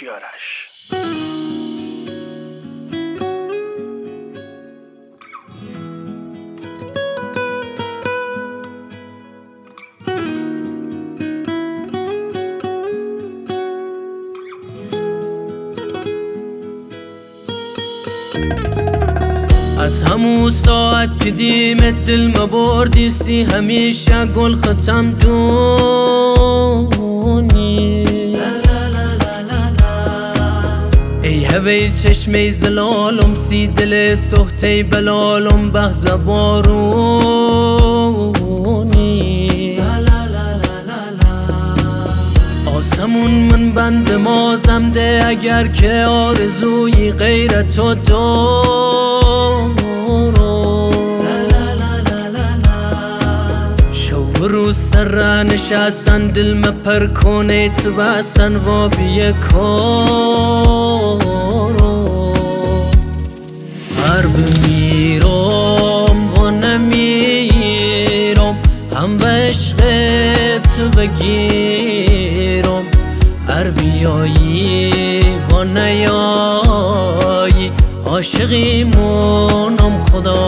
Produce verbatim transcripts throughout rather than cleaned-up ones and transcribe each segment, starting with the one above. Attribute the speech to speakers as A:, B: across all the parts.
A: هوشیارش.
B: از همون ساعت که دیمت دل مبردی سی همیشه گل ختم دونی ای هوی چشمی زلالم سی دل سختی بلالم بحث بارونی آسمون من بند مازم ده اگر که آرزوی غیر تو دارم شو روز سر نشستن دل مپر کنه تو بسن و بیه کارو هر بمیرم و نمیرم هم به عشقت بگیرم هر بیایی و نیایی عاشقیمونم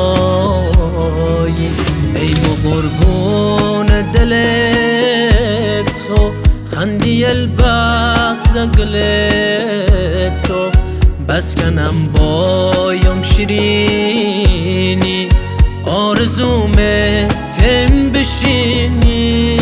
B: خدایی ای و قربون دل تو خندی البغز گل تو بس کنم بایم شیرینی آرزوم تم بشینی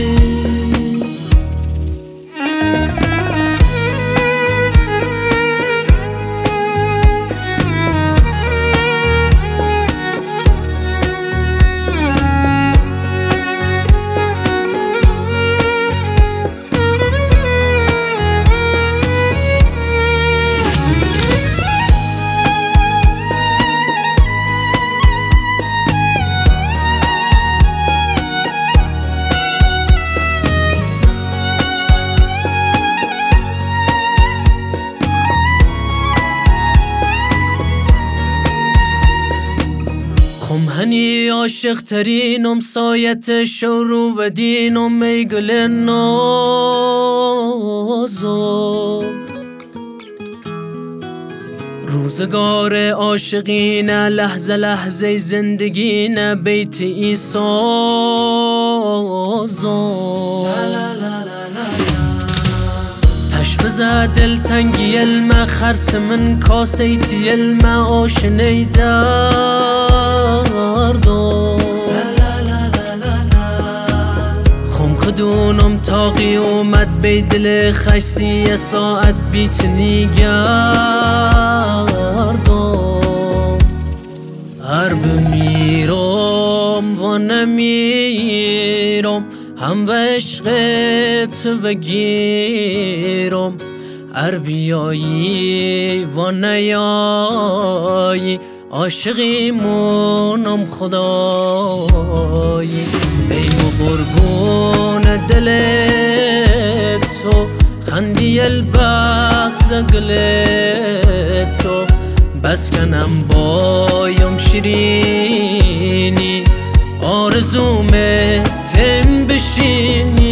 B: خم هنی عاشق ترینم سایت شورو و دینم ای گل نازم روزگار عاشقینه لحظه لحظه زندگینه بیت ای سازم تش بزا دل تنگی المه خرس من کاسه تی المه آشنی دردم خم خدونم تاقی اومد بی دل خشسی یه ساعت بیتنی گردم هر بمیرم و نمیرم هم به عشقت بگیرم هر بیایی و نیایی عاشقیمونم خدایی ای و قربون دل تو خندی البغز گل تو بس کنم بایم شیرینی آرزوم تم بشینی